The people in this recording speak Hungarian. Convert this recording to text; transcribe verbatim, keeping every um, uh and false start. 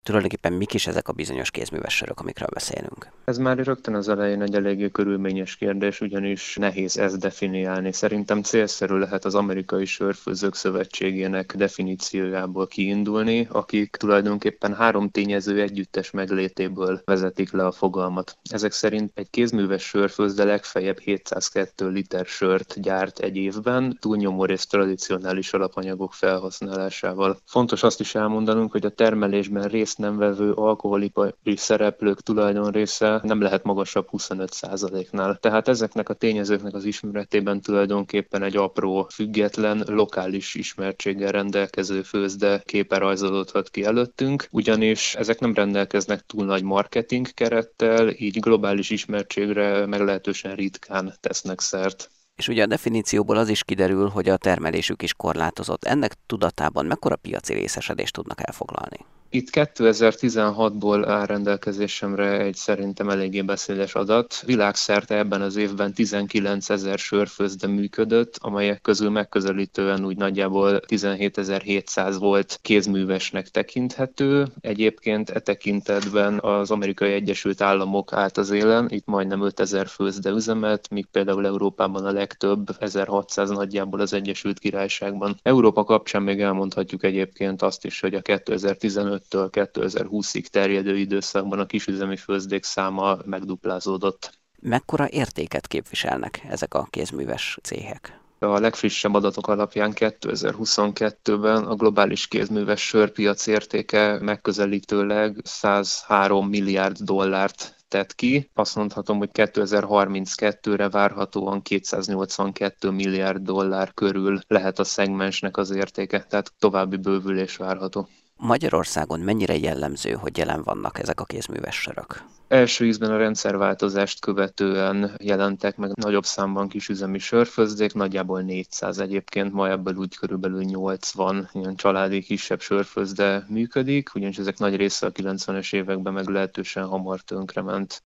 tulajdonképpen mik is ezek a bizonyos kézműves sörök, amikről beszélünk? Ez már rögtön az elején egy eléggé körülményes kérdés, ugyanis nehéz ezt definiálni. Szerintem célszerű lehet az Amerikai Sörfőzők Szövetségének definíciójából kiindulni, akik tulajdonképpen három tényező együttes meglétéből vezetik le a fogalmat. Ezek szerint egy kézműves sörfőzde legfeljebb hétszázkettő liter sört gyárt egy évben, túlnyomó rész tradicionális alapanyagok felhasználásával. Fontos azt is elmondanunk, hogy a termelésben részt nem vevő alkoholipari szereplők tulajdonrésze nem lehet magasabb huszonöt százaléknál. Tehát ezeknek a tényezőknek az ismeretében tulajdonképpen egy apró, független, lokális ismertséggel rendelkező főzde képe rajzolódhat ki előttünk, ugyanis ezek nem rendelkeznek túl nagy marketing kerettel, így globális ismertségre meglehetősen ritkán tesznek szert. És ugye a definícióból az is kiderül, hogy a termelésük is korlátozott. Ennek tudatában mekkora piaci részesedést tudnak elfoglalni? Itt kétezer-tizenhatból áll rendelkezésemre egy szerintem eléggé beszédes adat. Világszerte ebben az évben tizenkilencezer sörfőzde működött, amelyek közül megközelítően úgy nagyjából tizenhétezer-hétszáz volt kézművesnek tekinthető. Egyébként e tekintetben az Amerikai Egyesült Államok állt az élen, itt majdnem ötezer főzde üzemet, míg például Európában a legtöbb, ezerhatszáz nagyjából az Egyesült Királyságban. Európa kapcsán még elmondhatjuk egyébként azt is, hogy a kétezer-tizenöttől kétezer-húszig terjedő időszakban a kisüzemi főzdék száma megduplázódott. Mekkora értéket képviselnek ezek a kézműves céhek? A legfrissebb adatok alapján kétezer-huszonkettőben a globális kézműves sörpiac értéke megközelítőleg százhárom milliárd dollárt tett ki. Azt mondhatom, hogy kétezer-harminckettőre várhatóan kétszáznyolcvankettő milliárd dollár körül lehet a szegmensnek az értéke, tehát további bővülés várható. Magyarországon mennyire jellemző, hogy jelen vannak ezek a kézműves sörök? Első ízben a rendszerváltozást követően jelentek meg nagyobb számban kisüzemi sörfőzdék, nagyjából négyszáz egyébként, ma ebből úgy körülbelül nyolcvan ilyen családi kisebb sörfőzde működik, ugyanis ezek nagy része a kilencvenes években meglehetősen hamar tönkrement.